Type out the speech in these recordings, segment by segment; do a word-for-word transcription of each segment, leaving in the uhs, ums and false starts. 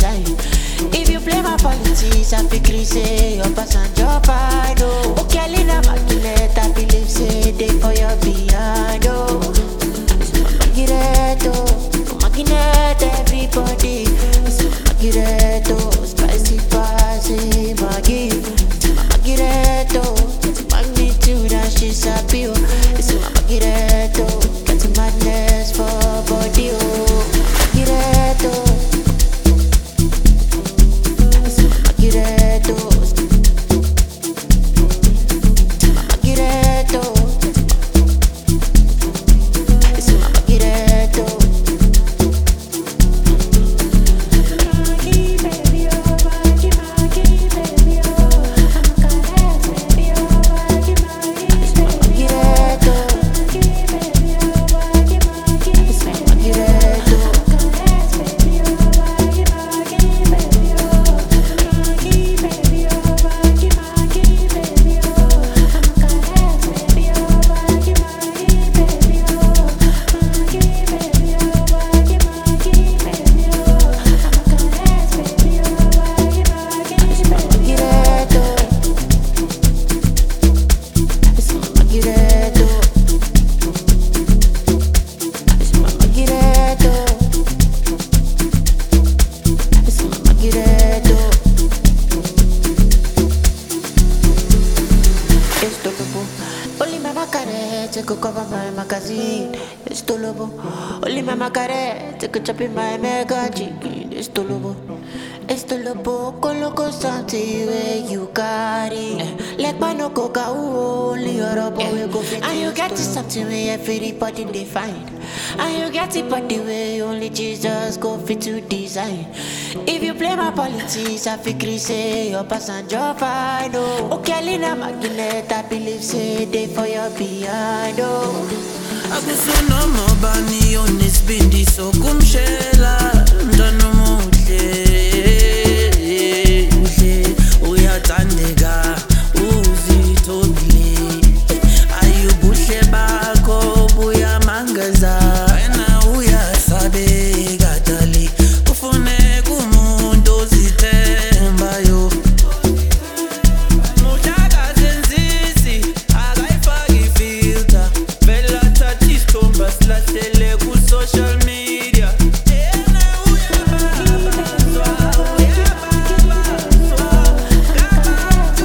design. If you play my politics, I feel crazy, say your pass and your fine. Oh, okay, Lina Makinet, I believe say they for your behind. Oh, Magireto, Makinet, everybody. Magireto, spicy, spicy, Maggi. Magireto, magnitude and she's a pure. It's my Magireto, got madness for body. Oh, Magireto. Magireto, Magireto, it's my Magireto. Maggi, baby, oh, Maggi, Maggi, baby, oh, I'm a caress, baby, oh, Maggi, Maggi, it's my Magireto. Maggi, baby, oh, Maggi, Maggi, it's my Magireto. Caress, baby, oh, Maggi, Maggi, baby, oh. Maggi, baby, oh, Maggi, Maggi, baby, oh, I'm a caress, baby, oh, Maggi, Maggi, baby, oh, Maggi, baby, oh, Maggi, Maggi, baby, oh, I'm a caress, baby, oh, Maggi, Maggi, it's my Magireto, it's my Magireto, it's my Magireto, it's my Magireto. It's the lobo. Only my macare, take a cover my magazine. It's the lobo. Only my macare, take a chop in my mega chicken. It's the lobo. It's the lobo. Coloco something where you got it. Like my no coca, only your robo will go fit. And you get to something where everybody they find. And you get it, but the way only Jesus go fit to design. If you play my politics, I feel crazy, your pass and your fine. Oh, okay, Lina Makinet, I believe say they for your behind. Oh, Akusona mabani onesbindi sokumshela mntwana omuhle muhle uyathandeka uzithobile ayubuhle bakho buyamangaza wena uyasabeka dali ufune kumuntu ozithembayo muhlaka senzisi akayifaki filter vela thatha isithombe silahlele ku social media yena uyababazwa uyababazwa ngabantu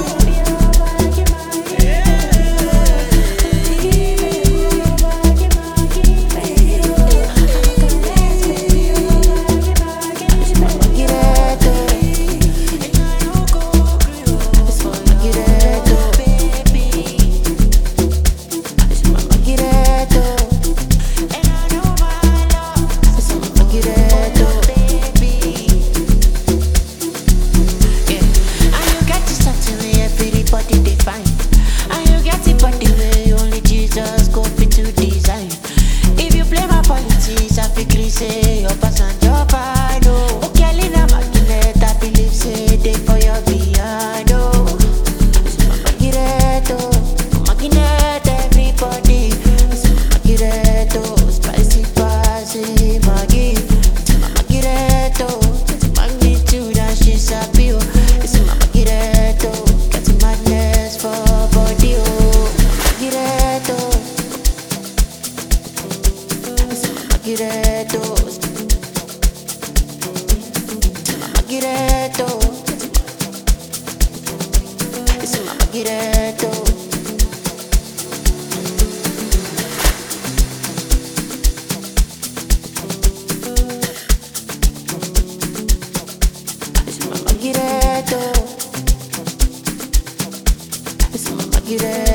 Magireto, it's my Magireto, baby. It's my Magireto, and I know my love. It's my Magireto, baby. Yeah, and you get to something where everybody they find. And you get it, but the way only Jesus go fit to design. If you play my politics, I feel crazy, your pass and your fine. Oh, okay, Lina Makinet, I believe say they for your behind. Oh, it's my Magireto, Makinet, everybody. It's my Magireto, spicy, spicy, Maggi. It's my Magireto, magnitude and she's a pure. It's my Magireto, got madness for body. Oh, Magireto, it's my Magireto, it's my Magireto, it's my Magireto. It's my Magireto, it's my Magireto.